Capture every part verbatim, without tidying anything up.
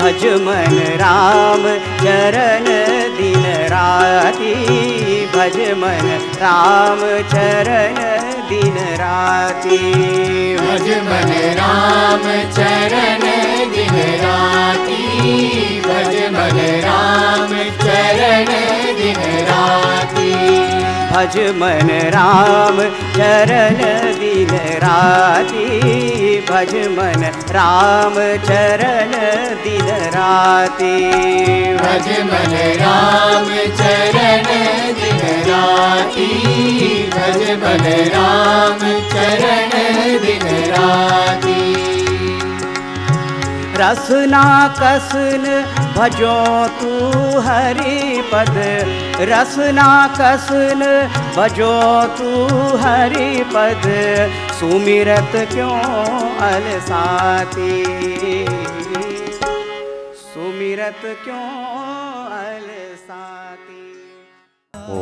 भज मन राम चरण दिन राति, भज मन राम चरण दिन राति, भज मन राम चरण दिन राति, भज मन राम चरण दिन राति, भज मन राम चरण दिन राति, भज मन राम चरण दिन राति, भज मन राम चरण दिन राति, भज मन राम चरण दिन राति। रसना कसन भजो तू हरि पद, रसना कसन भजो तू हरि पद, सुमिरत क्यों अलसाती, सुमिरत क्यों अलसाती। ओ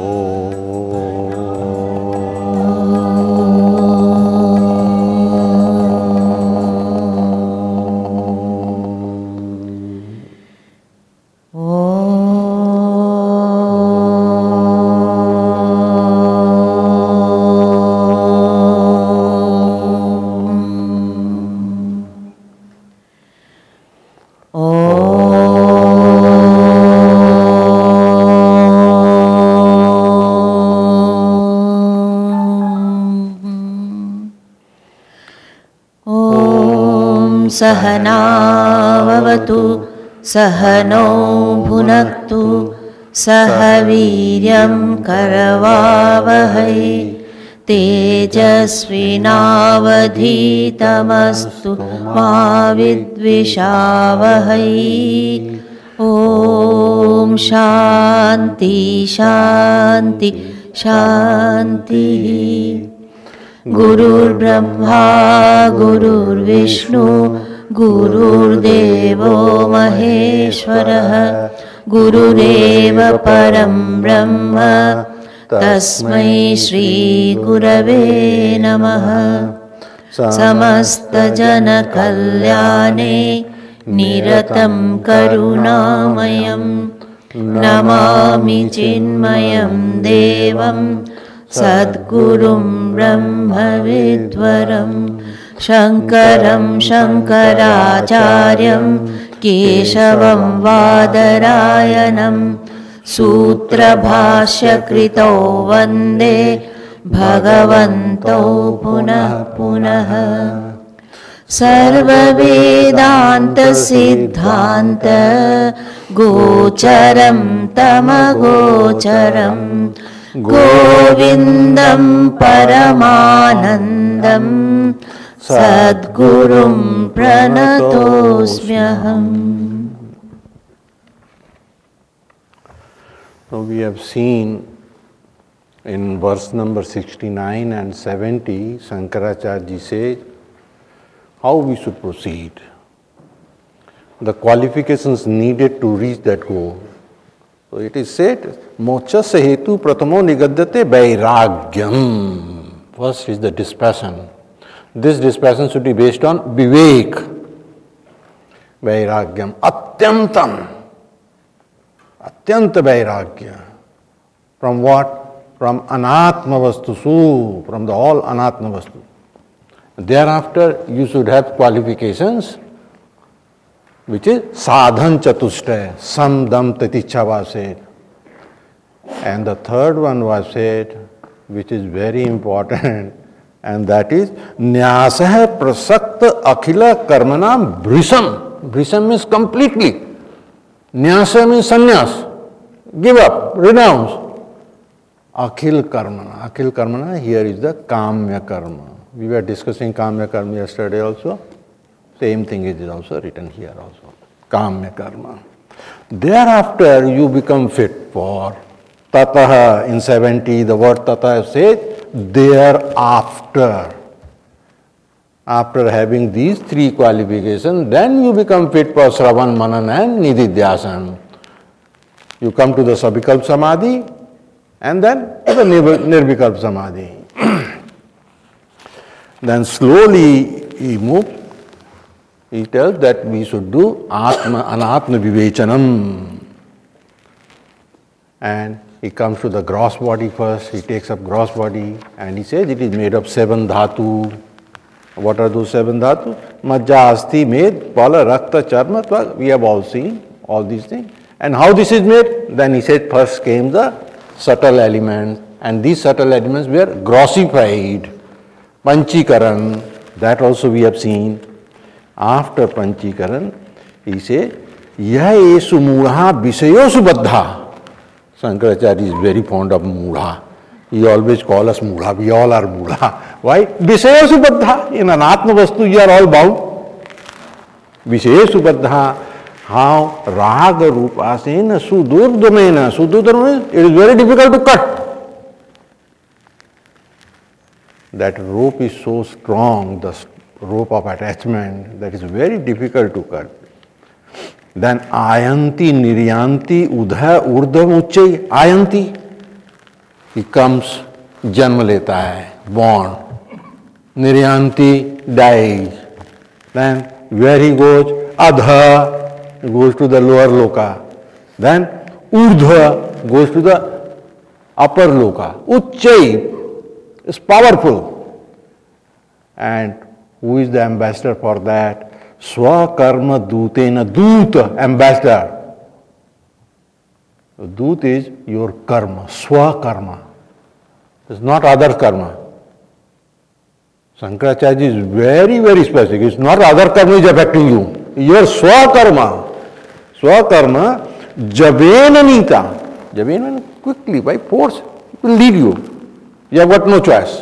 सहनावतु सहनौ भुनक्तु सह वीर्यं करवावहै तेजस्विनावधीतमस्तु मा विद्विषावहै। ॐ शान्ति शान्ति शान्तिः। गुरुर्ब्रह्मा गुरुर्विष्णु गुरुर्देवो महेश्वरः, गुरुरेव परं ब्रह्म तस्मै श्री गुरवे नमः। समस्तजनकल्याणे निरतं करुणामयं नमामि चिन्मयं देवं सद्गुरुं ब्रह्मविद्वरं शङ्करं शङ्कराचार्यं केशवं वादरायणं सूत्रभाष्यकृतौ वन्दे भगवन्तौ पुनः पुनः। सर्ववेदान्तसिद्धान्त गोचरं तमगोचरं गोविन्दं परमानन्दं सद्गुरुं प्रणतोऽस्म्यहम्। So we have seen in verse number sixty-nine and seventy, Shankaracharya ji says how we should proceed, the qualifications needed to reach that goal. So it is said, mochasya hetu pratamo nigadyate vairagyam. First is the dispassion. This dispassion should be based on vivek, vairagyam, atyantam, atyanta vairagya. From what? From anatma vastu su, from the all anatma vastu. Thereafter you should have qualifications, which is sadhan chatushtaya, sam dam taticha was said. And the third one was said, which is very important, and that is nyasah prasakta akhila karmanam bhrisham. Bhrisham means completely. Nyasa means sannyas, give up, renounce. Akhil karmana. Akhil karmana, here is the kamya karma. We were discussing kamya karma yesterday also. Same thing is also written here also. Kamya karma. Thereafter you become fit for tataha. In seventy, the word tataha says thereafter. After having these three qualifications, then you become fit for Shravan, Manan and Nididhyasana. You come to the Sabikalp Samadhi and then to the Nirvikalp Samadhi. Then slowly you move he tells that we should do Atma, Anatma Vivechanam. And he comes to the gross body first, he takes up gross body and he says it is made of seven dhatu. What are those seven dhatu? Majja, Asti, Med, Pala, Rakta, Charma, Tvak. We have all seen all these things. And how this is made? Then he said first came the subtle elements, and these subtle elements were grossified. Panchikaran, that also we have seen. After Panchikaran, he said, Yah esu mudha visayosu baddha. Shankaracharya is very fond of mudha. He always calls us mudha. We all are mudha. Why? Visayosu baddha. In an Atma Vastu, you are all bound. Visayosu baddha. How raga rupasena sudurdamena. Sudurdamena, it is very difficult to cut. That rope is so strong, the rope of attachment, that is very difficult to cut. Then ayanti, niryanti, udha, urdhva, uchchai, ayanti. He comes, janma leta hai, born. Niryanti dies. Then where he goes? Adha. Goes to the lower loka. Then urdhva goes to the upper loka. Uchchai is powerful. And who is the ambassador for that? Swakarma dutena. Duta, ambassador. Dut is your karma, swakarma. It's not other karma. Shankaracharya is very, very specific. It's not other karma is affecting you. Your swakarma. Swakarma, jabena nita. Jabena means quickly, by force, it will lead you. You have got no choice.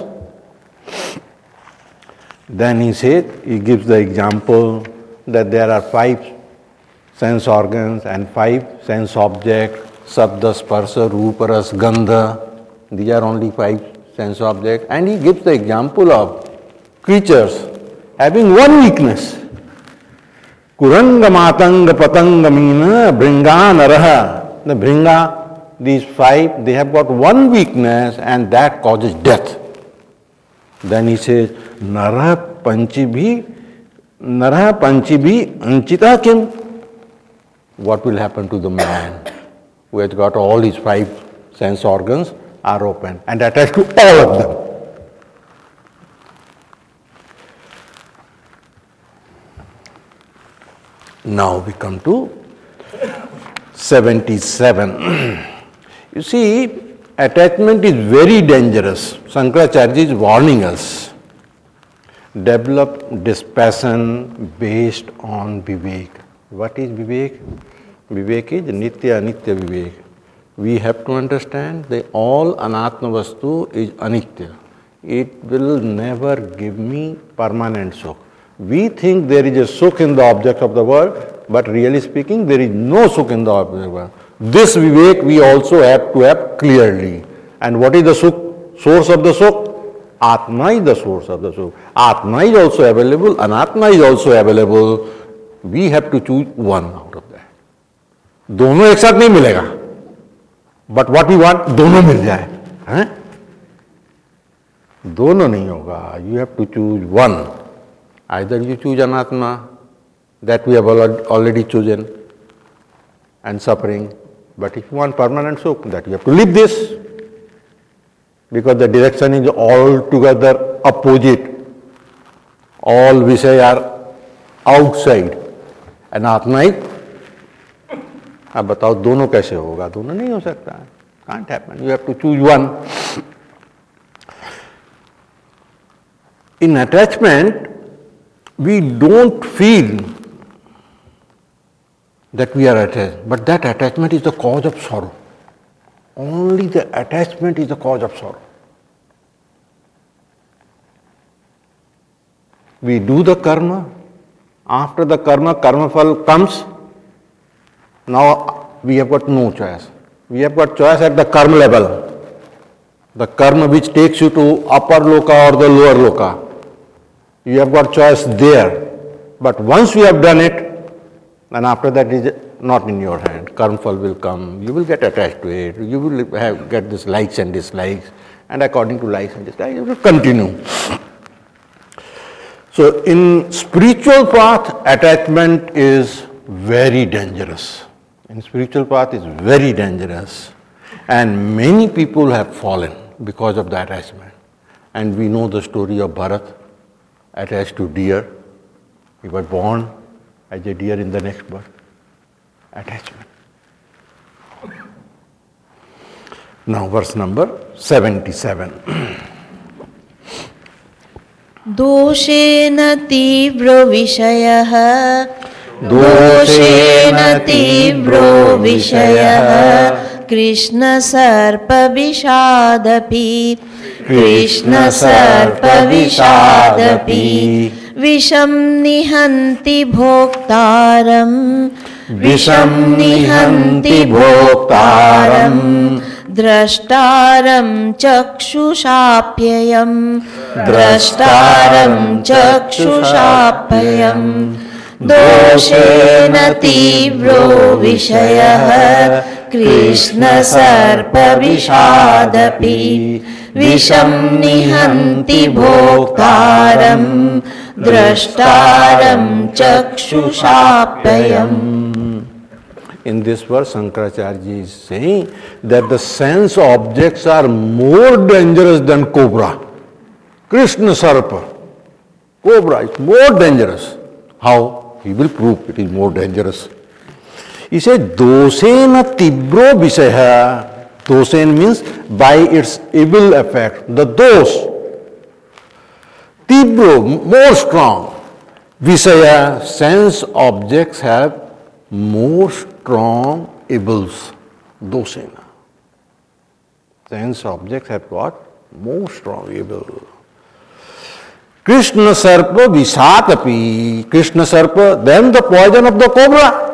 Then he said, he gives the example that there are five sense organs and five sense objects, sabda, sparsa, rupa, ras, gandha. These are only five sense objects. And he gives the example of creatures having one weakness. Kuranga matanga patanga meena bringa naraha. The bringa, these five, they have got one weakness and that causes death. Then he says, Nara panchibhi, Nara panchibhi anchita kim. What will happen to the man who has got all his five sense organs are open and attached to all of them? Now we come to seventy-seven. You see, attachment is very dangerous. Shankaracharya is warning us. Develop dispassion based on Vivek. What is Vivek? Vivek is Nitya Anitya Vivek. We have to understand that all Anatma Vastu is Anitya. It will never give me permanent sukh. We think there is a sukh in the object of the world, but really speaking, there is no sukh in the object of the world. This Vivek we also have to have clearly. And what is the sukh? Source of the sukh? Atma is the source of the sukh. Atma is also available, Anatma is also available. We have to choose one out of that. दोनों एक साथ नहीं मिलेगा. But what we want, दोनों मिल जाए. हैं? दोनों नहीं होगा. You have to choose one. Either you choose Anatma, that we have already chosen, and suffering. But if you want permanent sukh, that you have to leave this. Because the direction is altogether opposite. All Vishaya are outside. And Atma is, अब बताओ दोनों कैसे होगा? दोनों नहीं हो सकता. Can't happen. You have to choose one. In attachment, we don't feel that we are attached, but that attachment is the cause of sorrow. Only the attachment is the cause of sorrow. We do the karma. After the karma, karma phal comes. Now we have got no choice. We have got choice at the karma level. The karma which takes you to upper loka or the lower loka. You have got choice there. But once you have done it, and after that it is not in your hand. Karma phal will come. You will get attached to it. You will have, get this likes and dislikes. And according to likes and dislikes, you will continue. So in spiritual path, attachment is very dangerous. In spiritual path is very dangerous. And many people have fallen because of the attachment. And we know the story of Bharat, attached to deer. He was born as a deer in the next birth. Attachment. Now verse number seventy-seven. दोषेण तीव्रो विषयः दोषेण तीव्रो विषयः कृष्णसर्पविषादपि कृष्णसर्पविषादपि विषं निहन्ति भोक्तारम् विषं निहन्ति भोक्तारम् द्रष्टारं चक्षुषाप्ययम् द्रष्टारं चक्षुषाप्ययम् दोषेण तीव्रो विषयः कृष्णसर्पविषादपि विषं निहन्ति भोक्तारम् द्रष्टारं चक्षुषाप्ययम्. In this verse, Shankaracharya is saying that the sense objects are more dangerous than cobra. Krishna Sarpa, cobra is more dangerous. How? He will prove it is more dangerous. He said, Dosena tibro visaya. Dosen means by its evil effect. The dos, tibro, more strong. Visaya, sense objects have more strong evils. Dosena. Sense objects have got more strong evil. Krishna Sarpa Visatapi. Krishna Sarpa, then the poison of the cobra.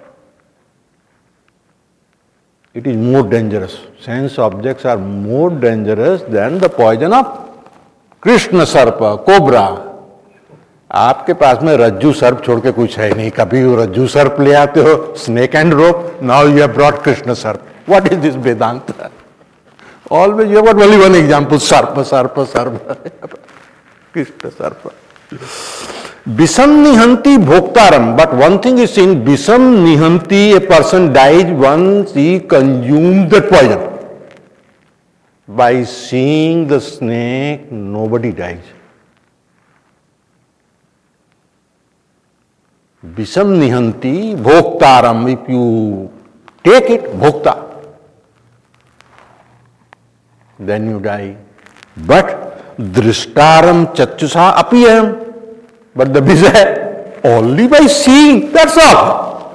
It is more dangerous. Sense objects are more dangerous than the poison of Krishna Sarpa, cobra. आपके पास में रज्जू सर्प छोड़ के कुछ है नहीं. कभी रज्जू सर्प ले आते हो, snake and rope. Now you have brought Krishna sarpa. What is this Vedanta? Always you have got only one example, sarpa sarpa सर्प. कृष्ण सर्प. Visam nihanti bhoktaram. But one thing is in Visam nihanti, a person dies once he consumes that poison. By seeing the snake, nobody dies. Visam nihanti bhoktaram. If you take it, bhokta, then you die. But drishtaram chachusa apiyam. But the Visaya, only by seeing, that's all.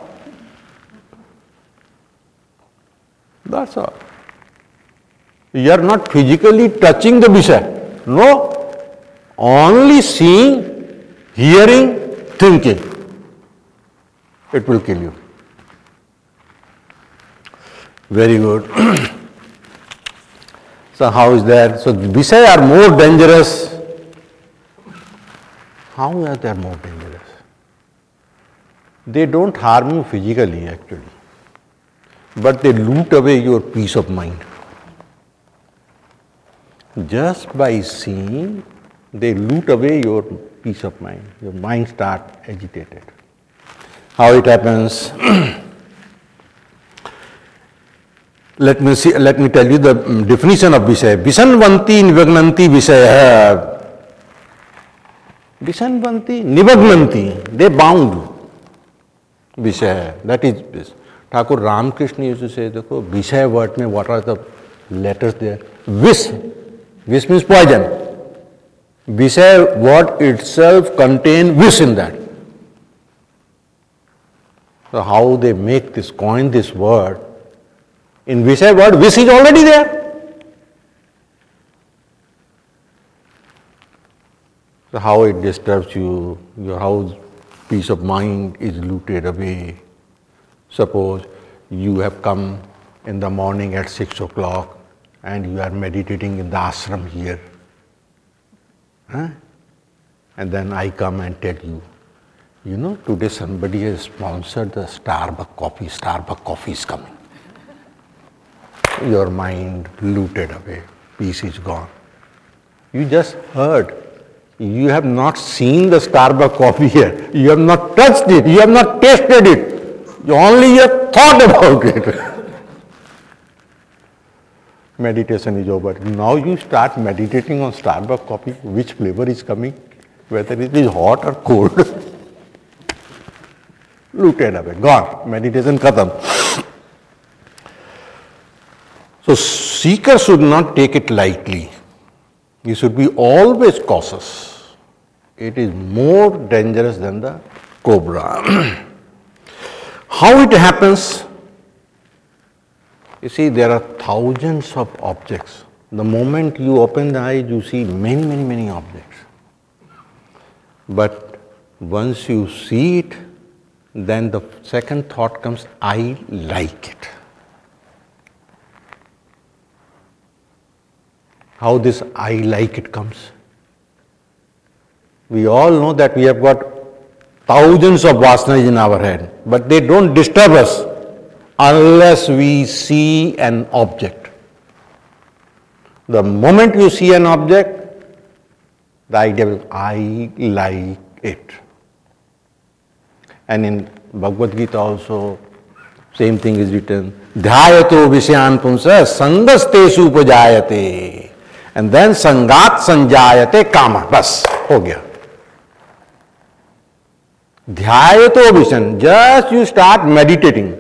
That's all. You are not physically touching the Visaya. No. Only seeing, hearing, thinking. It will kill you. Very good. So how is that? So Visaya are more dangerous. How are they more dangerous? They don't harm you physically actually, but they loot away your peace of mind. Just by seeing, they loot away your peace of mind. Your mind starts agitated. How it happens? Let me see. Let me tell you the definition of Visaya. Visanvanti nivagnanti Visaya. Visanvanti, nivagnanti, they bound Visaya. That is this. Thakur Ramakrishna used to say, देखो Visaya word में what are the letters there? Vis, vis means poison. Visaya word itself contains vis in that. So how they make this, coin this word? In Visaya word, vis is already there. So how it disturbs you, your house, peace of mind is looted away. Suppose you have come in the morning at six o'clock and you are meditating in the ashram here. Huh? And then I come and tell you, you know, today somebody has sponsored the Starbucks coffee, Starbucks coffee is coming. Your mind looted away, peace is gone. You just heard. You have not seen the Starbucks coffee here. You have not touched it. You have not tasted it. You only have thought about it. Meditation is over. Now you start meditating on Starbucks coffee, which flavor is coming, whether it is hot or cold. Looted away, gone. Meditation khatam. So seeker should not take it lightly. He should be always cautious. It is more dangerous than the cobra. How it happens? You see, there are thousands of objects. The moment you open the eyes, you see many, many, many objects. But once you see it, then the second thought comes, I like it. How this I like it comes? We all know that we have got thousands of vasanas in our head, but they don't disturb us unless we see an object. The moment you see an object, the idea is, I like it. And in Bhagavad Gita also, same thing is written, Dhyayato Vishayan Pumsa Sangastesu Upajayate. And then Sangat Sanjayate Kama. Bas, ho gaya. Dhyayato Vishayan, just you start meditating.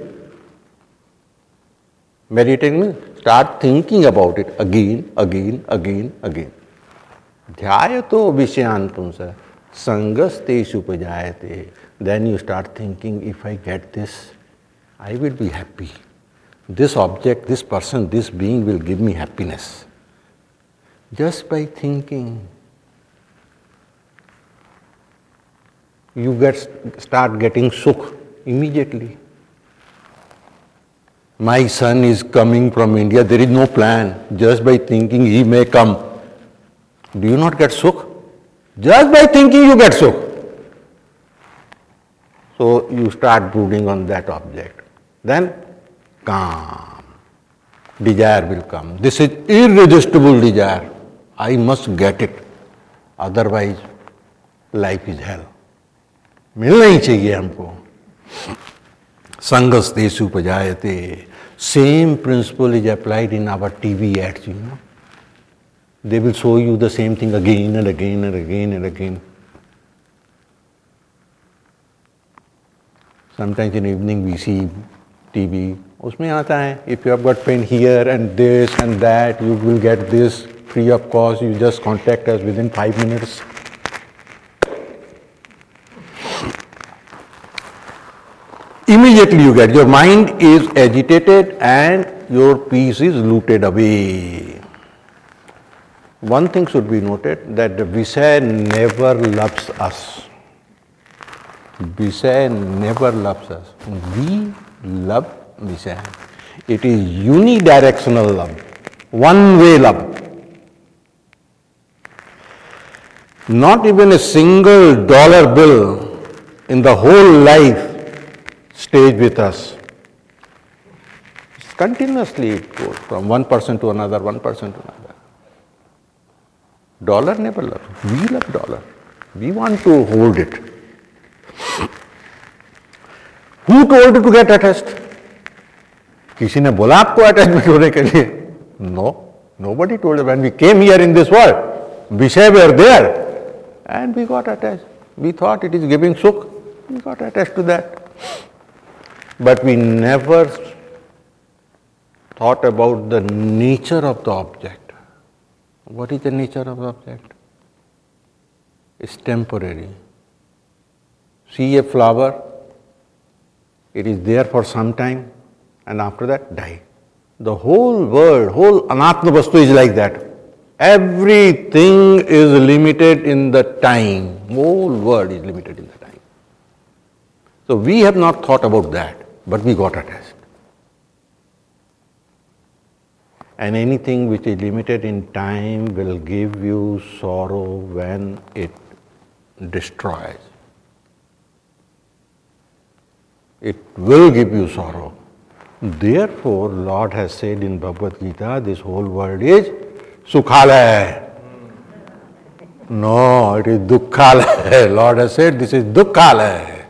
Meditating means start thinking about it again, again, again, again. Dhyayato Vishayan Pumsa Sangastesu Upajayate. Then you start thinking, if I get this, I will be happy. This object, this person, this being will give me happiness. Just by thinking, you get start getting sukh immediately. My son is coming from India, there is no plan. Just by thinking he may come. Do you not get sukh? Just by thinking you get sukh. So you start brooding on that object. Then calm. Desire will come. This is irresistible desire. I must get it. Otherwise, life is hell. मिलना ही चाहिए हमको. Sangastesu upajayate. Same principle is applied in our T V ads, you know. They will show you the same thing again and again and again and again. Sometimes in evening we see T V. उसमें आता है, if you have got pain here and this and that, you will get this free of cost. You just contact us within five minutes. Immediately you get, your mind is agitated and your peace is looted away. One thing should be noted, that the Visaya never loves us. Visaya never loves us. We love Visaya. It is unidirectional love, one-way love. Not even a single dollar bill in the whole life stays with us. Continuously it goes from one person to another, one person to another. Dollar never loves. We love dollar. We want to hold it. Who told you to get attached? किसी ने बोला आपको attachment होने के लिए? No, nobody told us. When we came here in this world, Visaya were there, and we got attached. We thought it is giving sukh. We got attached to that. But we never thought about the nature of the object. What is the nature of the object? It's temporary. See a flower, it is there for some time, and after that die. The whole world, whole anatma vastu is like that. Everything is limited in the time. Whole world is limited in the time. So we have not thought about that, but we got attached. And anything which is limited in time will give you sorrow when it destroys. It will give you sorrow. Therefore, Lord has said in Bhagavad Gita, this whole world is Sukhalaya. No, it is dukkhalaya. Lord has said this is dukkhalaya.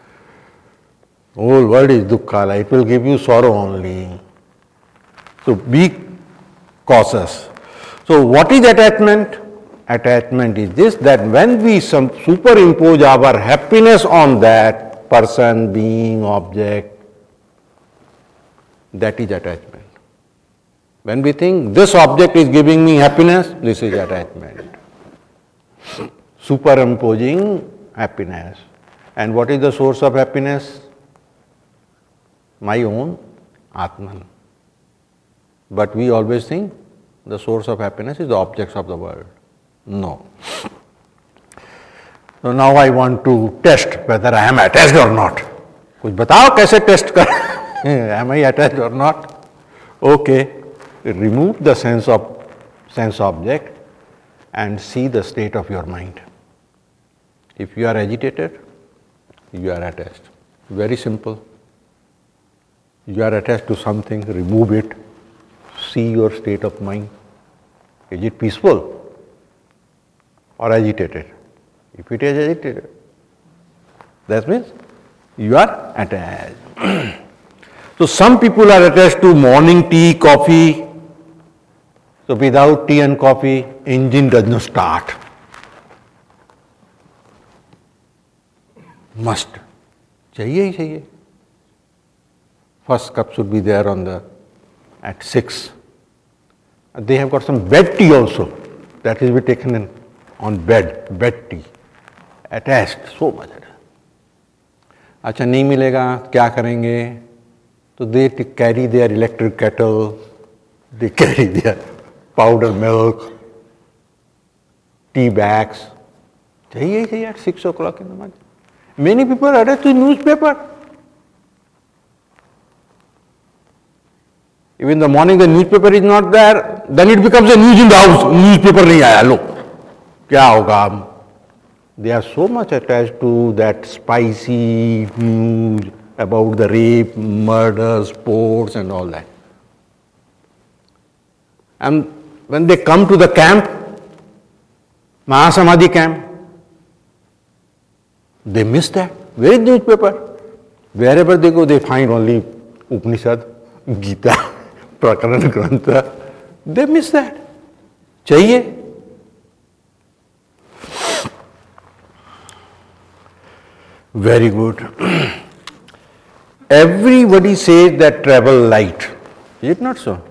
Whole word is dukkhalaya. It will give you sorrow only. So be cautious. So what is attachment? Attachment is this, that when we some superimpose our happiness on that person, being, object, that is attachment. When we think this object is giving me happiness, this is attachment. Superimposing happiness. And what is the source of happiness? My own Atman. But we always think the source of happiness is the objects of the world. No. So now I want to test whether I am attached or not. कुछ बताओ कैसे test कर am I attached or not? Okay, remove the sense of sense object and see the state of your mind. If you are agitated, you are attached. Very simple. You are attached to something, remove it, see your state of mind. Is it peaceful or agitated? If it is agitated, that means you are attached. So some people are attached to morning tea, coffee. So without tea and coffee, engine does not start. Must. चाहिए ही चाहिए. First cup should be there on the at six. They have got some bed tea also. That is be taken in on bed, bed tea. Attached, so much attached. अच्छा नहीं मिलेगा, क्या करेंगे? So they carry their electric kettle, they carry their powder milk, tea bags. चाहिए ही चाहिए at six o'clock in the morning. Many people are attached to newspaper. If in the morning the newspaper is not there, then it becomes a news in the house. Newspaper नहीं आया, लो क्या होगा? They are so much attached to that spicy news about the rape, murder, sports and all that. And when they come to the camp, Mahasamadhi camp, they miss that. Where is the newspaper? Wherever they go, they find only Upanishad, Gita, Prakarana Grantha. They miss that. चाहिए. Very good. Everybody says that travel light. Is it not so?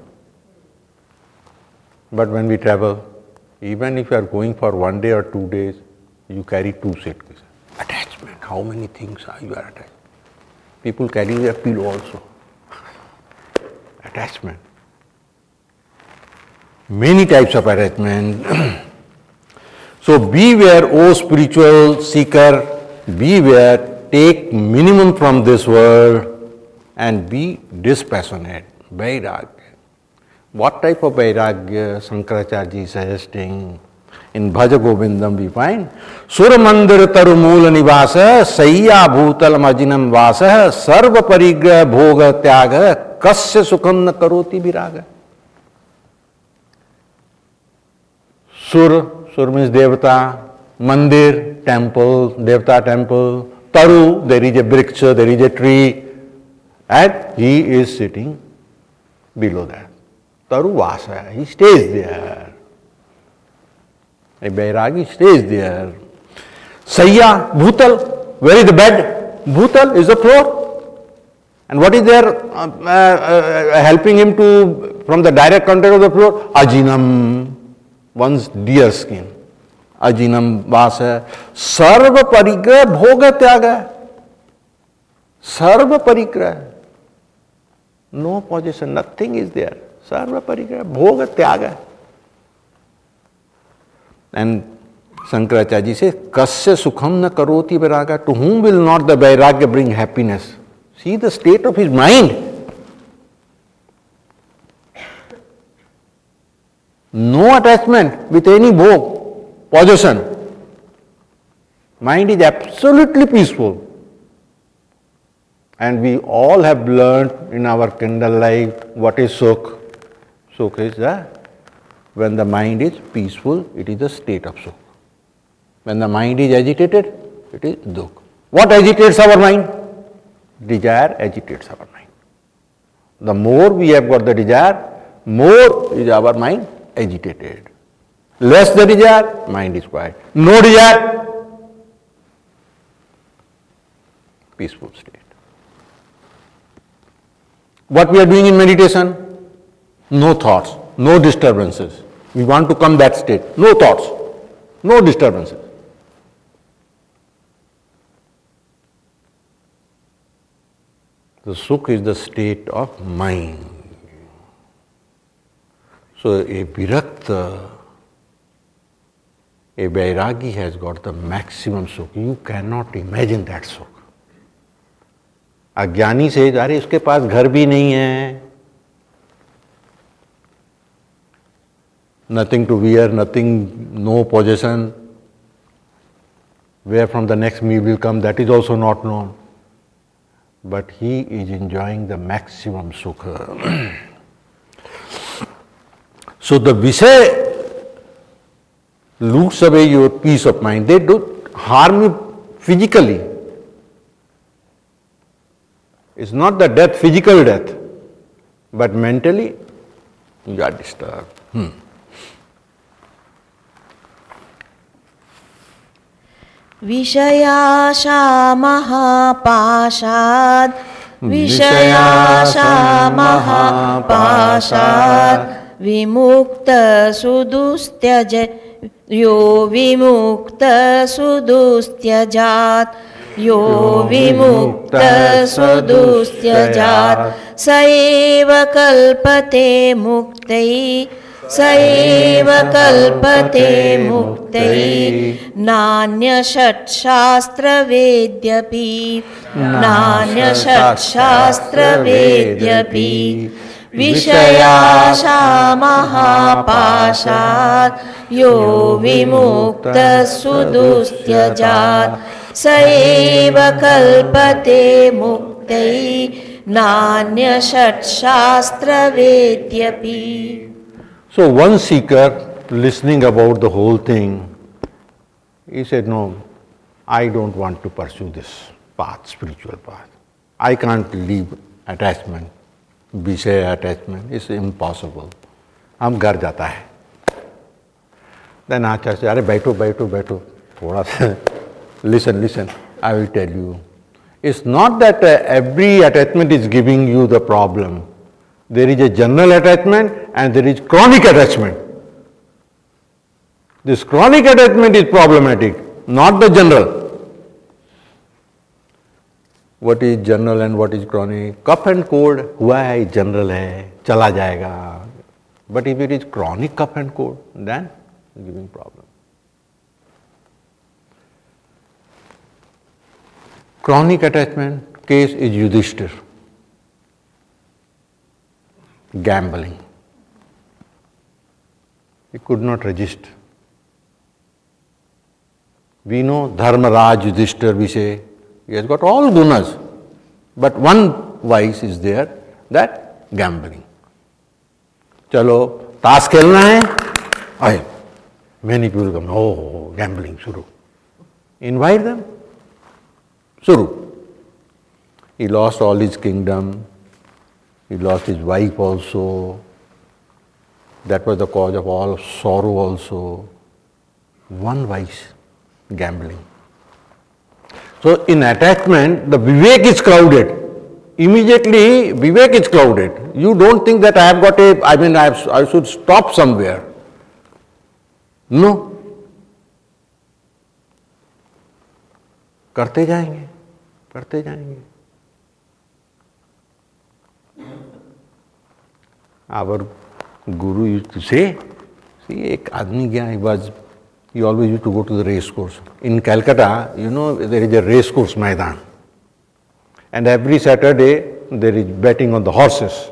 But when we travel, even if you are going for one day or two days, you carry two suitcases. Attachment. How many things are you are attached? People carry their pillow also. Attachment. Many types of attachment. So beware, O spiritual seeker, beware, take minimum from this world and be dispassionate. Vairagya. What type of Vairagya Shankaracharya is suggesting? In Bhaja Govindam we find Sura Mandir Tarumula Nivasa Sayya Bhutalam Ajinam Vasa Sarva Parigra Bhoga Tyaga Kasya Sukham Na Karoti Viraga. Sur, Sur means Devata, Mandir, temple, Devata temple, Taru, there is a briksha, there is a tree, and he is sitting below that. Taru Vasa, he stays there. A Vairagi stays there. Sayya, Bhutal, where is the bed? Bhutal is the floor. And what is there uh, uh, uh, helping him to, from the direct contact of the floor? Ajinam, one's deer skin. Ajinam Vasa. Sarva Parigra Bhoga Tyaga. Sarva Parigra. No possession, nothing is there. Sarva Parigra Bhoga Tyaga. And Shankaracharya says, Kasya Sukham Na Karoti Vairaga. To whom will not the Vairagya bring happiness? See the state of his mind. No attachment with any bhog, possession. Mind is absolutely peaceful. And we all have learned in our Kindle life what is Sukh. Sukh is that when the mind is peaceful, it is a state of Sukh. When the mind is agitated, it is dukh. What agitates our mind? Desire agitates our mind. The more we have got the desire, more is our mind agitated. Less the desire, mind is quiet. No desire, peaceful state. What we are doing in meditation? No thoughts, no disturbances. We want to come that state. No thoughts, no disturbances. The sukh is the state of mind. So a virakta, a vairagi has got the maximum sukh. You cannot imagine that sukh. अज्ञानी से अरे उसके पास घर भी नहीं है, nothing to wear, nothing, no possession, where from the next meal will come, that is also not known. But he is enjoying the maximum sukha. So the Vishaya loots away your peace of mind. They do harm you physically. It's not the death, physical death, but mentally you are disturbed. Hmm. Vishayasha mahapashad, Vishayasha mahapashad, Vimukta sudustyaja, Yo vimukta sudustyajat, Yo vimukta sudustyajat, Saeva kalpate muktai, Saeva kalpate muktai, Nanya shat shastra vedyapi, Nanya shat shastra vedyapi, Vishayasha mahapashad, Yo vimukta sudustyajat, Saeva kalpate muktai, Nanya shat shastra vedyapi. So one seeker, listening about the whole thing, he said, no, I don't want to pursue this path, spiritual path. I can't leave attachment, Vishaya attachment, it's impossible. हम घर जाता है. Then Acharya said, अरे बैठो बैठो बैठो थोड़ा सा listen listen I will tell you. It's not that uh, every attachment is giving you the problem. There is a general attachment and there is chronic attachment. This chronic attachment is problematic, not the general. What is general and what is chronic? Cough and cold, हुआ है general है, चला जाएगा. But if it is chronic cough and cold, then it's giving problem. Chronic attachment case is Yudhishthir. Gambling. He could not resist. We know Dharmaraj Yudhishthir, we say, he has got all gunas. But one vice is there, that gambling. Chalo, taas khelna hai? Aye. Many people come, oh, gambling, shuru. Invite them. Shuru. He lost all his kingdom. He lost his wife also. That was the cause of all sorrow also. One vice, gambling. So in attachment, the vivek is clouded. Immediately, vivek is clouded. You don't think that I have got a, I mean, I, have, I should stop somewhere. No. करते जाएंगे, करते जाएंगे. Our guru used to say, see, एक आदमी गया, he was, he always used to go to the race course. In Calcutta, you know, there is a race course Maidan. And every Saturday, there is betting on the horses.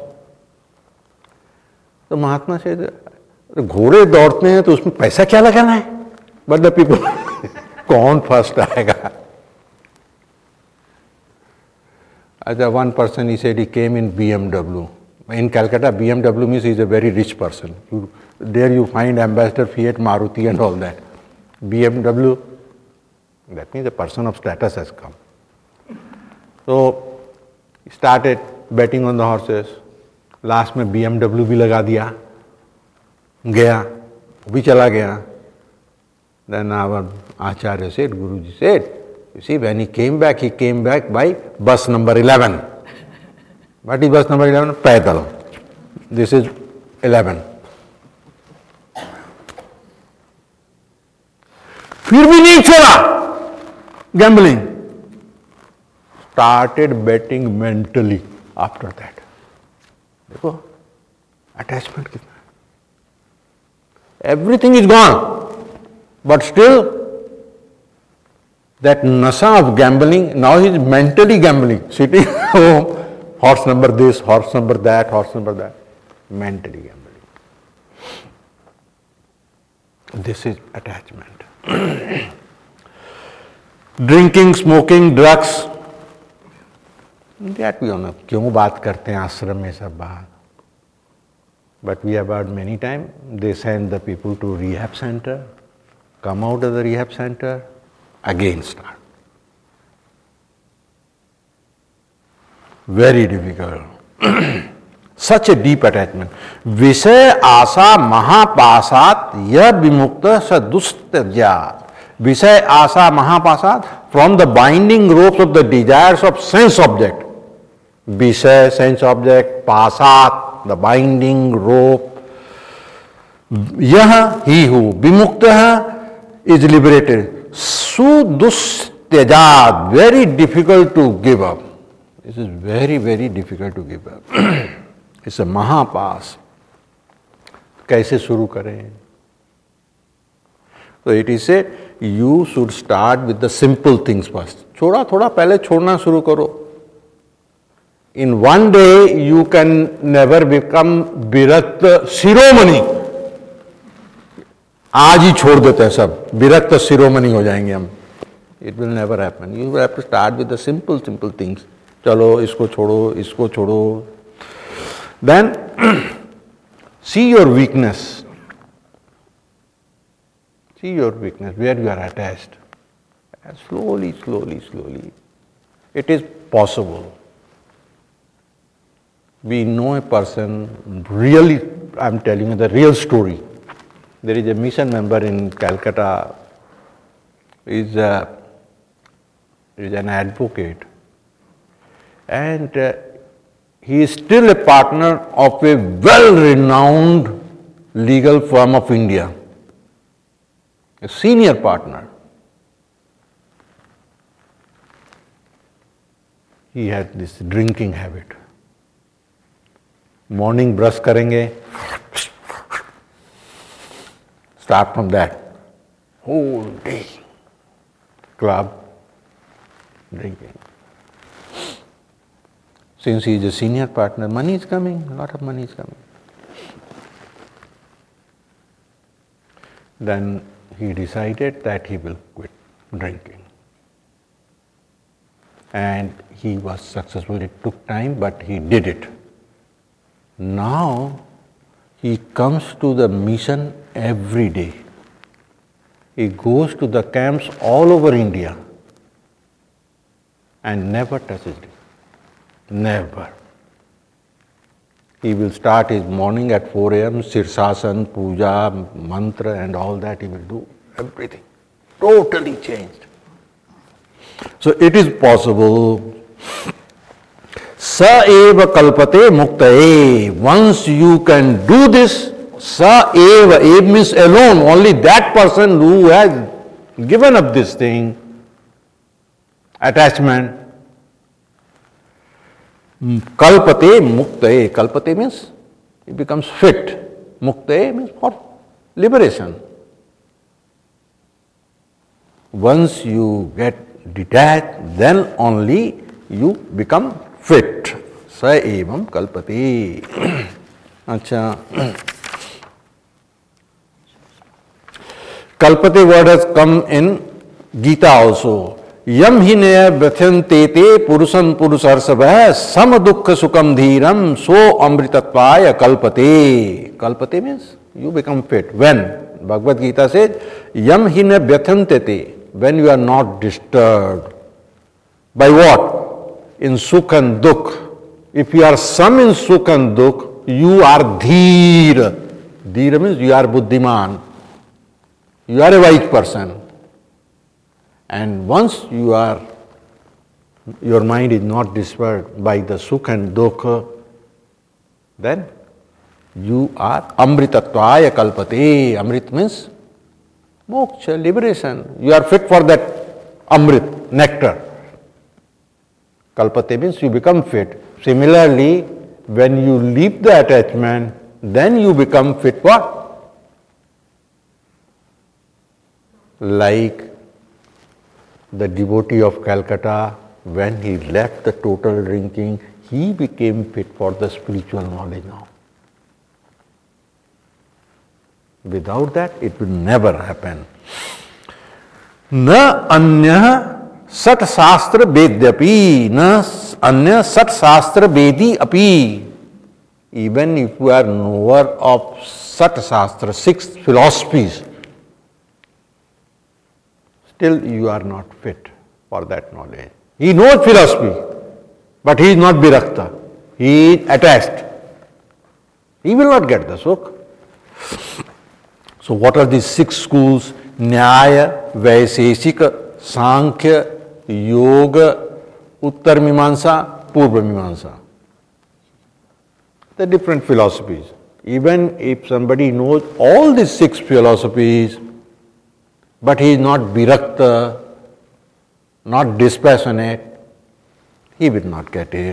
तो महात्मा से घोड़े दौड़ते हैं तो उसमें पैसा क्या लगाना है? But the people, कौन फर्स्ट आएगा? As a one person, he said he came in B M W. In Calcutta, B M W means he is a very rich person. You, there you find Ambassador, Fiat, Maruti and all that. B M W, That means a person of status has come. So he started betting on the horses. Last में B M W भी लगा दिया, गया, भी चला गया. Then our Acharya said, Guruji said, you see, when he came back, he came back by bus number eleven. What is bus number eleven? Paidal. This is eleven. फिर भी नहीं छोड़ा gambling. Started betting mentally after that. देखो attachment कितना है. Everything is gone, but still that nasa of gambling, now he is mentally gambling, sitting home, horse number this, horse number that, horse number that, mentally gambling. This is attachment. Drinking, smoking, drugs, that we all know. क्यों बात करते हैं आश्रम में सब बात? But we have heard many times, they send the people to rehab center, come out of the rehab center, again start. Very difficult. Such a deep attachment. Visaya asa mahapasat ya vimukta sadustajat. Visaya asa mahapasat, from the binding ropes of the desires of sense object. Visaya, sense object, pasat, the binding rope. Yah, he who vimukta is liberated. Sudustyajat, very difficult to give up. This is very, very difficult to give up. It's a महापास. कैसे शुरू करें? So it is said, you should start with the simple things first. थोड़ा थोड़ा पहले छोड़ना शुरू करो. In one day you can never become विरक्त शिरोमणि. आज ही छोड़ देते हैं सब, विरक्त शिरोमणि हो जाएंगे हम. It will never happen. You have to start with the simple, simple things. चलो इसको छोड़ो, इसको छोड़ो. Then see your weakness. See your weakness, where you are attached. And slowly, slowly, slowly. It is possible. We know a person, really, I am telling you the real story. There is a mission member in Calcutta, is a, is an advocate. And uh, he is still a partner of a well-renowned legal firm of India, a senior partner. He had this drinking habit. Morning brush करेंगे, start from that. Whole day, club, drinking. Since he is a senior partner, money is coming, a lot of money is coming. Then he decided that he will quit drinking. And he was successful. It took time, but he did it. Now he comes to the mission every day. He goes to the camps all over India and never touches it. Never. He will start his morning at four a m, Sirsasana, Puja, Mantra and all that he will do. Everything. Totally changed. So it is possible. Sa eva kalpate muktaye. Once you can do this, sa eva, eva means alone, only that person who has given up this thing, attachment, kalpate muktaye. Kalpate means it becomes fit. Muktaye means for liberation. Once you get detached, then only you become fit. Sa evam kalpate. Acha. Kalpate word has come in Gita also. Yam hinaya vyathantete purusan purusarsabha sam dukkha sukam dhiram so amritattvaya kalpate. Kalpate means you become fit. When? Bhagavad Gita says, Yam hina vyathantete. when you are not disturbed. By what? In Sukh and Dukh. If you are some in Sukh and Dukh, you are Dheer. Dheer means you are Buddhiman. You are a wise person. And once you are, your mind is not disturbed by the Sukh and Dukh, then you are Amritatvaya Kalpate. Amrit means moksha, liberation. You are fit for that Amrit, nectar. Kalpate means you become fit. Similarly, when you leave the attachment, then you become fit what? Like the devotee of Calcutta, when he left the total drinking, he became fit for the spiritual knowledge now. Without that, it will never happen. Na anya sat shastra vedyapi, na anya sat shastra vedi api. Even if you are knower of sat shastra, six philosophies, still you are not fit for that knowledge. He knows philosophy, but he is not virakta. He is attached. He will not get the sukh. So what are these six schools? Nyaya, Vaiseshika, Sankhya, Yoga, Uttar Mimamsa, Purva Mimamsa. The different philosophies. Even if somebody knows all these six philosophies, but he is not virakta, not dispassionate, he will not get it.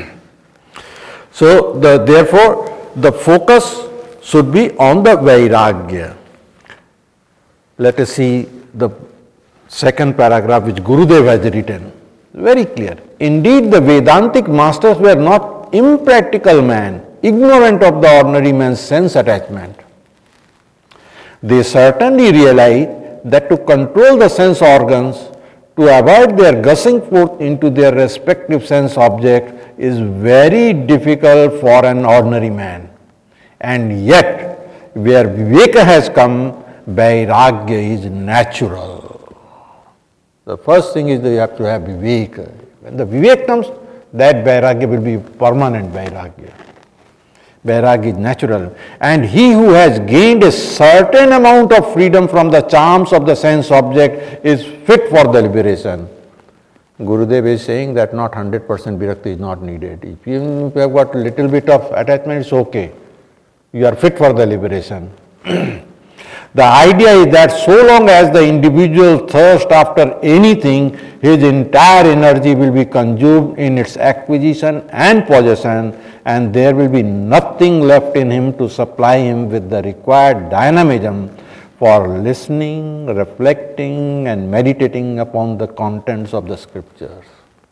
So the, therefore, the focus should be on the Vairagya. Let us see the second paragraph which Gurudev has written. Very clear. Indeed, the Vedantic masters were not impractical men, ignorant of the ordinary man's sense attachment. They certainly realized that to control the sense organs, to avoid their gushing forth into their respective sense object is very difficult for an ordinary man. And yet, where Viveka has come, Vairagya is natural. The first thing is that you have to have Viveka. When the Viveka comes, that Vairagya will be permanent Vairagya. Vairagya is natural. And he who has gained a certain amount of freedom from the charms of the sense object is fit for the liberation. Gurudev is saying that not one hundred percent virakti is not needed. If you have got a little bit of attachment, it's okay. You are fit for the liberation. The idea is that so long as the individual thirsts after anything, his entire energy will be consumed in its acquisition and possession, and there will be nothing left in him to supply him with the required dynamism for listening, reflecting, and meditating upon the contents of the scriptures.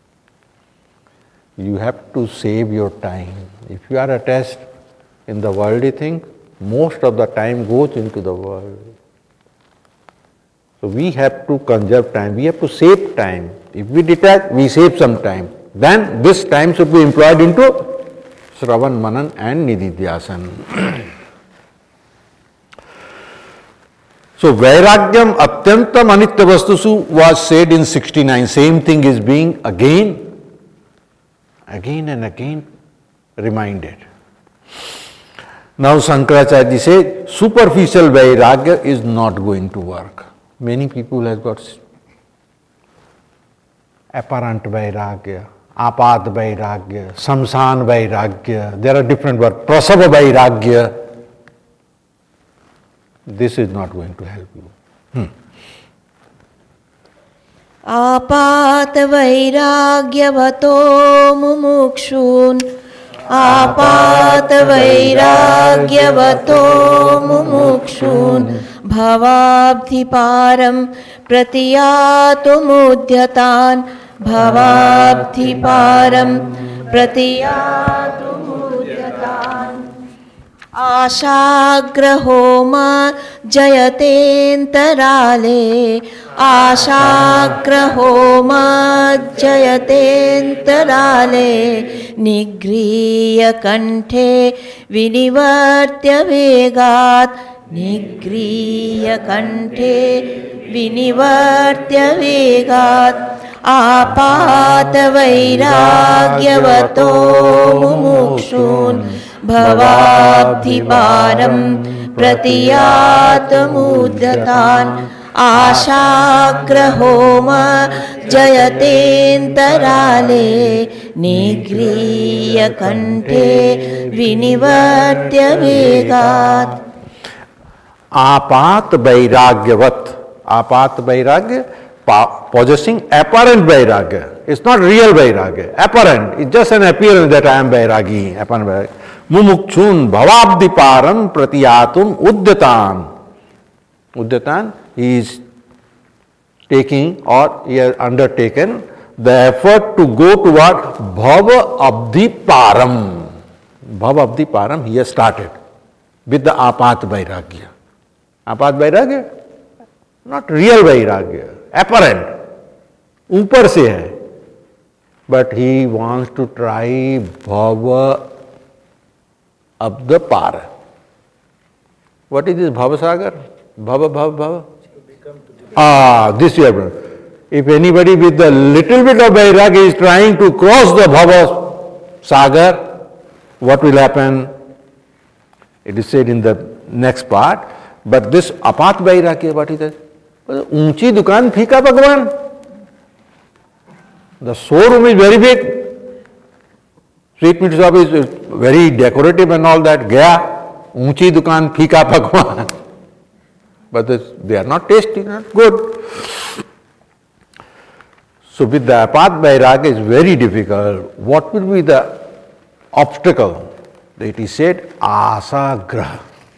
You have to save your time. If you are attached in the worldly thing, most of the time goes into the world. So we have to conserve time, we have to save time. If we detach, we save some time. Then this time should be employed into Shravan, Manan and Nididhyasan. So Vairagyam Atyantam Anitya Vastusu was said in sixty-nine. Same thing is being again, again and again reminded. Now Shankaracharya says, superficial Vairagya is not going to work. Many people have got apparent Vairagya, Apat Vairagya, Samsan Vairagya, there are different words, Prasava Vairagya. This is not going to help you. Hmm. Apat Vairagyavato mumukshun Apat Vairagyavato mumukshun Bhavabdhiparam pratiyatumudhyatan Bhavabdhiparam pratiyatumudhyatan Ashagrahoma jayatentarale Ashagrahoma jayatentarale Nigriya kanthe vinivartya vegat Nigriya kanthe विनिवर्त्य वेगात् आपातवैराग्यवतो मुमुक्षून् भवाब्धिपारं प्रतियातमुद्यतान् आशाग्रहोम जयतेऽन्तराले निगृह्य कण्ठे विनिवर्त्य वेगात् आपात वैराग्यवत. आपात vairagya, possessing apparent vairagya. It's not real vairagya. Apparent. It's just an appearance that I am vairagi. Apparent vairagya. Mumukshun bhavabdiparam pratiyatum udyatan. Udyatan, he is taking or he has undertaken the effort to go toward bhava abdiparam. Bhava abdiparam he has started with the apat vairagya. Apat vairagya, not real vairagya, apparent, ऊपर से है, but he wants to try bhava abdipara. What is this bhava sagar? Bhava, bhava, bhava. Ah, this you have done. If anybody with a little bit of vairagya is trying to cross the bhava sagar, what will happen? It is said in the next part. But this apat vairagya, what is that? Unchi dukan phika bhagwan. The showroom is very big. Sweetmeat shop is very decorative and all that. Gaya, unchi dukan phika bhagwan. But this, they are not tasty, not good. So with the apat vairagya is very difficult. What will be the obstacle? It is said asa graha.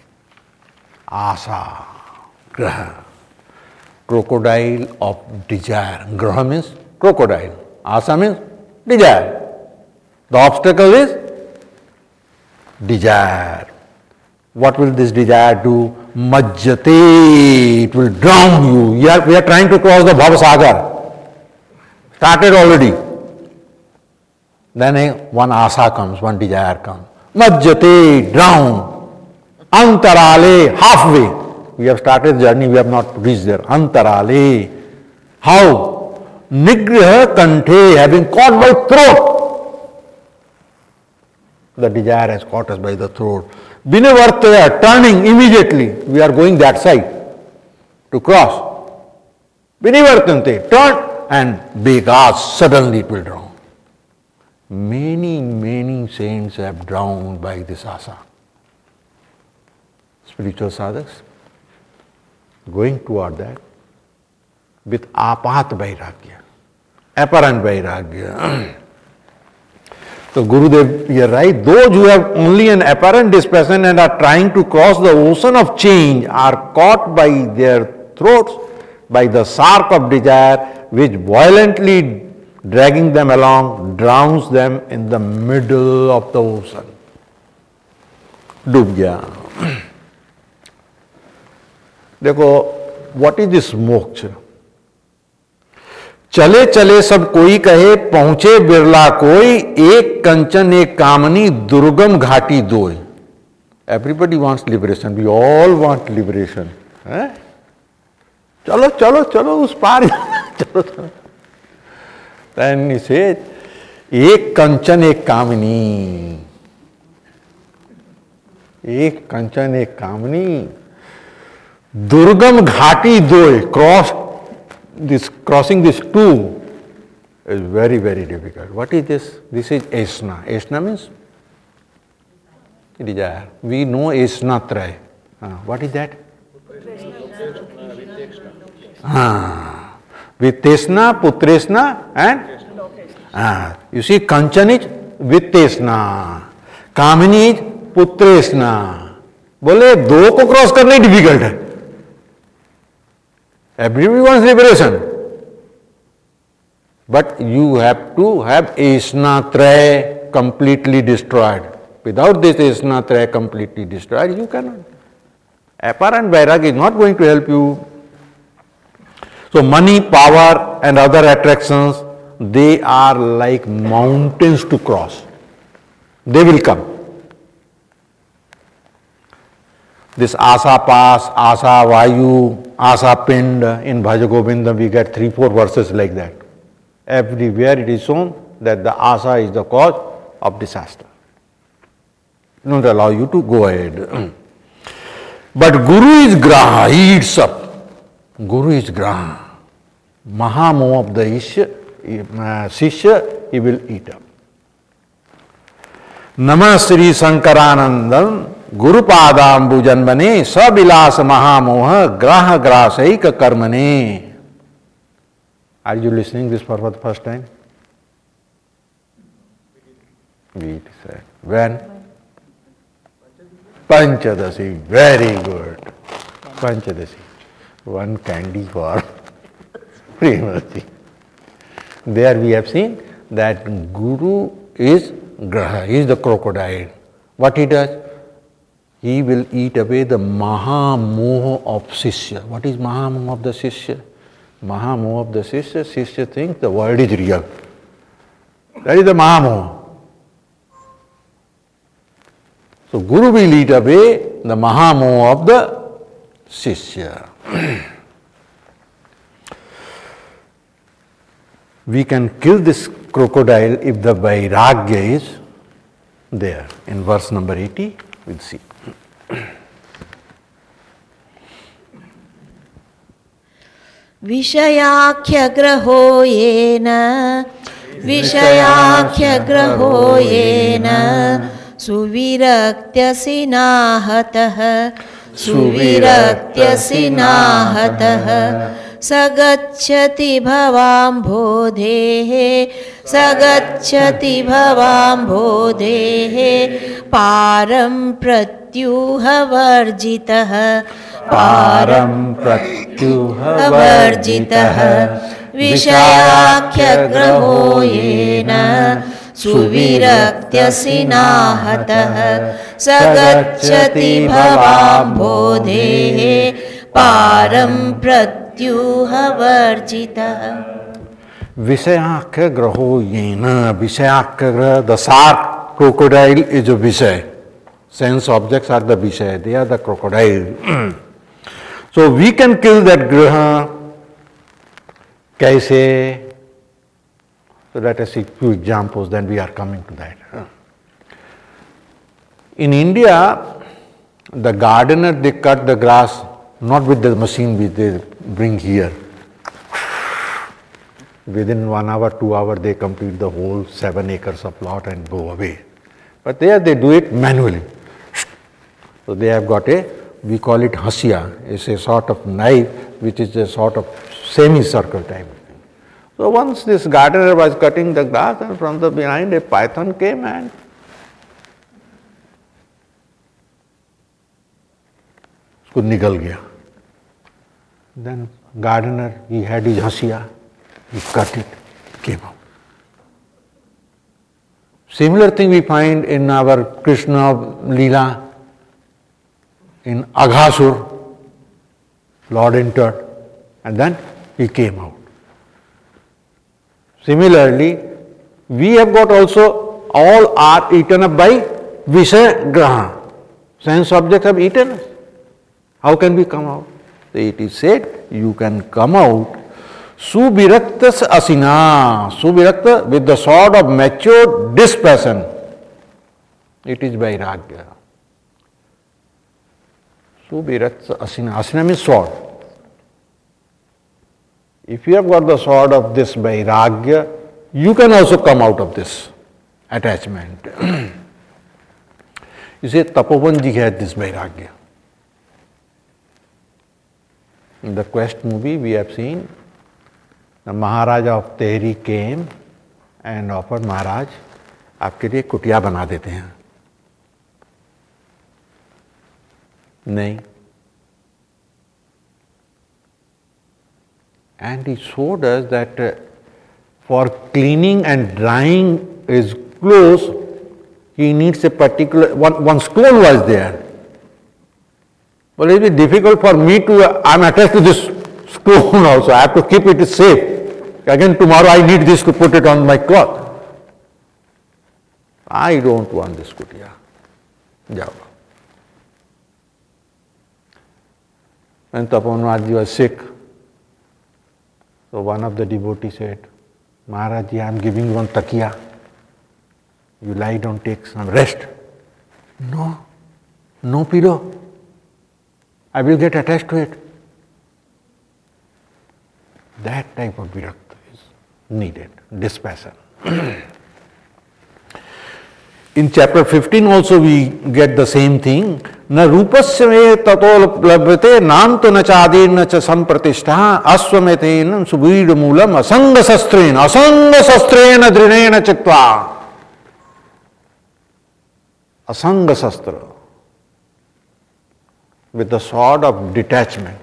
Asa graha. Crocodile of desire. Graha means crocodile. Asa means desire. The obstacle is desire. What will this desire do? Majjate. It will drown you. We are, we are trying to cross the bhava sagar. Started already. Then a, one asa comes, one desire comes. Majjate, drown. Antarale, halfway. We have started the journey, we have not reached there. Antarale. How? Nigraha kanthe, having caught by throat. The desire has caught us by the throat. Vinivartaya, turning immediately. We are going that side to cross. Vinivartante, turn and begas, suddenly it will drown. Many, many saints have drowned by this asa. Spiritual sadhaks going toward that with apat vairagya, apparent vairagya. So Gurudev, you are right, those who have only an apparent dispassion and are trying to cross the ocean of change are caught by their throats, by the shark of desire, which violently dragging them along drowns them in the middle of the ocean. डूब गया. देखो, what is this मोक्ष? चले चले सब कोई कहे, पहुंचे बिरला कोई, एक कंचन एक कामनी, दुर्गम घाटी दोय. Everybody wants liberation. We all want liberation. है? चलो चलो चलो उस पार चलो चलो. Then he says, एक कंचन एक कामनी, एक कंचन एक कामनी, दुर्गम घाटी दोय. Cross this, crossing this two is very very difficult. What is this? This is esna. Esna means desire. We know esna traya. Uh, what is that? Ah. Vittesna, Putresna and ah, you see Kanchan is Vittesna, Kamini is Putresna. बोले दो को cross करना difficult है. Everybody wants liberation, but you have to have Esna Traya completely destroyed. Without this Esna Traya completely destroyed, you cannot. Apparent vairagya is not going to help you. So money, power and other attractions, they are like mountains to cross. They will come. This asa pass, asa vayu, Asa Pind, in Bhaja Govinda, we get three, four verses like that. Everywhere it is shown that the asa is the cause of disaster. Don't allow you to go ahead. But Guru is graha, he eats up. Guru is graha. Mahamo of the Ishya, uh, Sishya, he will eat up. Namah Sri Sankaranandam Guru Padambu Janmane Sabilas Mahamoha Graha Grasaika Karmane. Are you listening this for the first time? We said. When? Panchadasi. Very good. Panchadasi. One candy for Premati. There we have seen that Guru is Graha, he is the crocodile. What he does? He will eat away the Mahamoha of Sishya. What is Mahamoha of the Sishya? Mahamoha of the Sishya, Sishya thinks the world is real. That is the Mahamoha. So Guru will eat away the Mahamoha of the Sishya. We can kill this crocodile if the Vairagya is there. In verse number eighty, we'll see. Vishayakhyagraho yena Vishayakhyagraho yena Suviraktyasi nahatah Suviraktyasi nahatah Sagacchati bhavam bodhehe Sagacchati bhavam bodhehe Param pratyuha varjitah Param pratyuha varjitah Vishayakyagraho yena Suviraktyasi nahatah Sagacchati bhavam bodhehe Param pratyuha varjitah. Visayakya graho yena. Visayakya graha, the shark crocodile is a Visay. Sense objects are the Visay, they are the crocodile. So we can kill that graha. Kaise? So let us see few examples, then we are coming to that. In India, the gardener, they cut the grass not with the machine which they bring here. Within one hour, two hours, they complete the whole seven acres of plot and go away. But there they do it manually. So they have got a, we call it hasiya. It's a sort of knife which is a sort of semicircle type. So once this gardener was cutting the grass, and from the behind a python came and उसको निकल गया. Then gardener, he had his hasiya, he cut it, came out. Similar thing we find in our Krishna Leela, in Aghasur, Lord entered and then he came out. Similarly, we have got also, all are eaten up by Vishay Graha. Sense objects have eaten us. How can we come out? So it is said, you can come out Subiraktas asina. Subirakta, with the sword of mature dispassion. It is Vairagya. Subiraktas asina. Asina means sword. If you have got the sword of this Vairagya, you can also come out of this attachment. You say Tapobanji had this Vairagya. In the Quest movie we have seen the Maharaja of Tehri came and offered, Maharaj, आपके लिए कुटिया बना देते हैं. नहीं. And he showed us that uh, for cleaning and drying his clothes, he needs a particular, one, one stone was there. Well, it will be difficult for me to, uh, I am attached to this stone also, I have to keep it safe. Again tomorrow I need this to put it on my cloth. I don't want this kutia. Jao. When Tapan Maharaj was sick, so one of the devotees said, Maharaj ji, I am giving you one takiya. You lie down, take some rest. No, no pillow. I will get attached to it. That type of virakta is needed, dispassion. In chapter fifteen also we get the same thing. Na rupasya me tato labhyate nanto na chadir na cha sampratishtha aswametein subhid moolam asanga sastren asanga sastren drinena chittva. Asanga sastra, with the sword of detachment.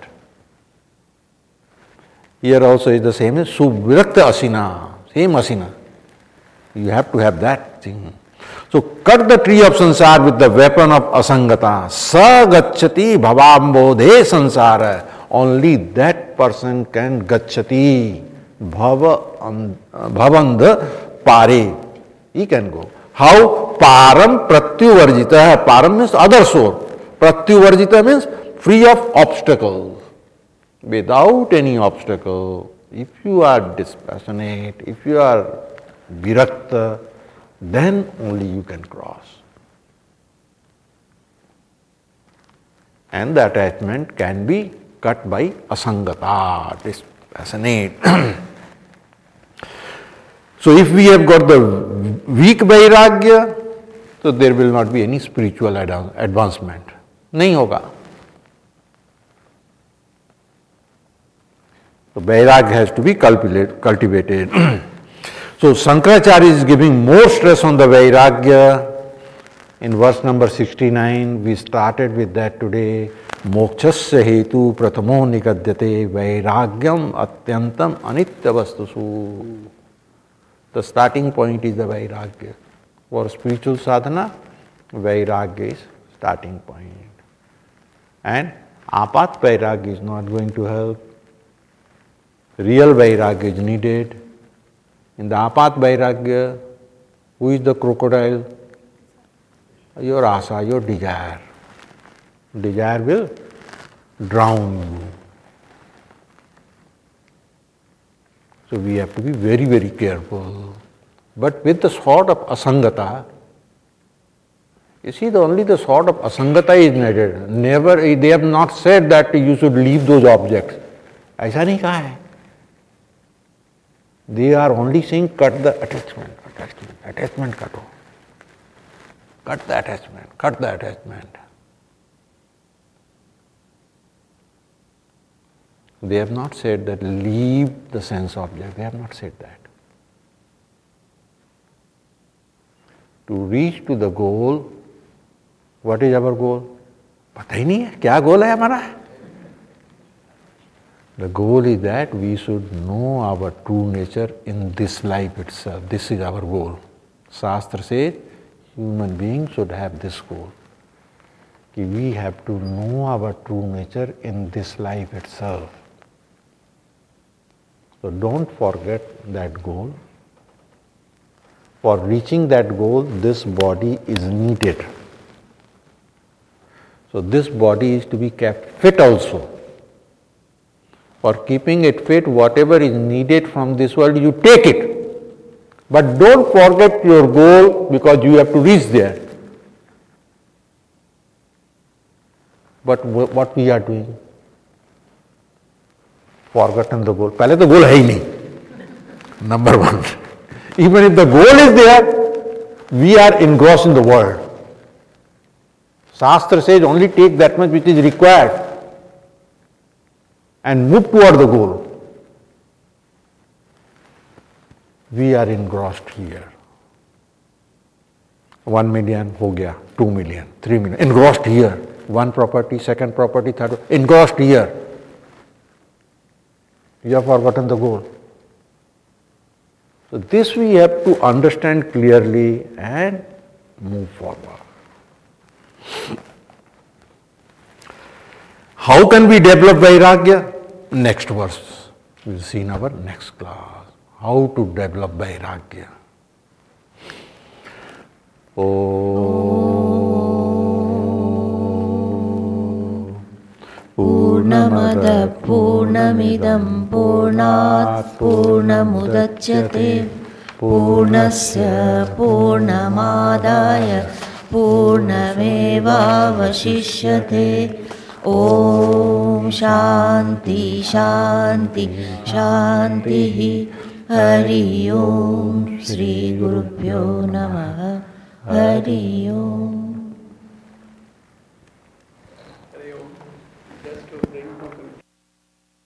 Here also is the same, subvirakta asina, same asina. You have to have that thing. So cut the tree of sansar with the weapon of asangata. Sa gacchati bhavambodhe sansara. Only that person can gacchati bhava bhavand pare. He can go. How? Param pratyuvarjita. Param means other soul. Pratyuvarjita means free of obstacles. Without any obstacle, if you are dispassionate, if you are virakta, then only you can cross. And the attachment can be cut by asangata, dispassionate. So if we have got the weak vairagya, so there will not be any spiritual advancement. Nahi hoga. So vairagya has to be cultivated. So Shankaracharya is giving more stress on the vairagya. In verse number sixty-nine, we started with that today. Mokshasya hetu pratamo nikadyate vairagyam atyantam anitya vastusu. The starting point is the vairagya. For spiritual sadhana, vairagya is starting point. And apat vairagya is not going to help. Real vairagya is needed. In the apat vairagya, who is the crocodile? Your asa, your desire. Desire will drown you. So we have to be very, very careful. But with the sword of asangata, you see, the only the sword of asangata is needed. Never, they have not said that you should leave those objects. ऐसा नहीं कहा है. They are only saying cut the attachment, attachment, attachment kato. Cut the attachment, cut the attachment. They have not said that leave the sense object. They have not said that. To reach to the goal, what is our goal? पता ही नहीं है क्या goal है हमारा. The goal is that we should know our true nature in this life itself. This is our goal. Shastra says human beings should have this goal. We have to know our true nature in this life itself. So don't forget that goal. For reaching that goal, this body is needed. So this body is to be kept fit also. For keeping it fit, whatever is needed from this world, you take it. But don't forget your goal because you have to reach there. But what we are doing? Forgotten the goal. पहले तो goal है ही नहीं. Number one. Even if the goal is there, we are engrossed in the world. Shastra says only take that much which is required and move toward the goal. We are engrossed here. One million हो गया, two million, three million, engrossed here. One property, second property, third, engrossed here. You have forgotten the goal. So this we have to understand clearly and move forward. How can we develop vairagya? Next verse. We will see in our next class. How to develop vairagya. Oh. पूर्णमदः पूर्णमिदं पूर्णात् पूर्णमुदच्यते पूर्णस्य पूर्णमादाय पूर्णमेवावशिष्यते। ॐ शान्ति शान्ति शान्तिः। हरि ओम। श्री गुरुभ्यो नमः। हरि ओम।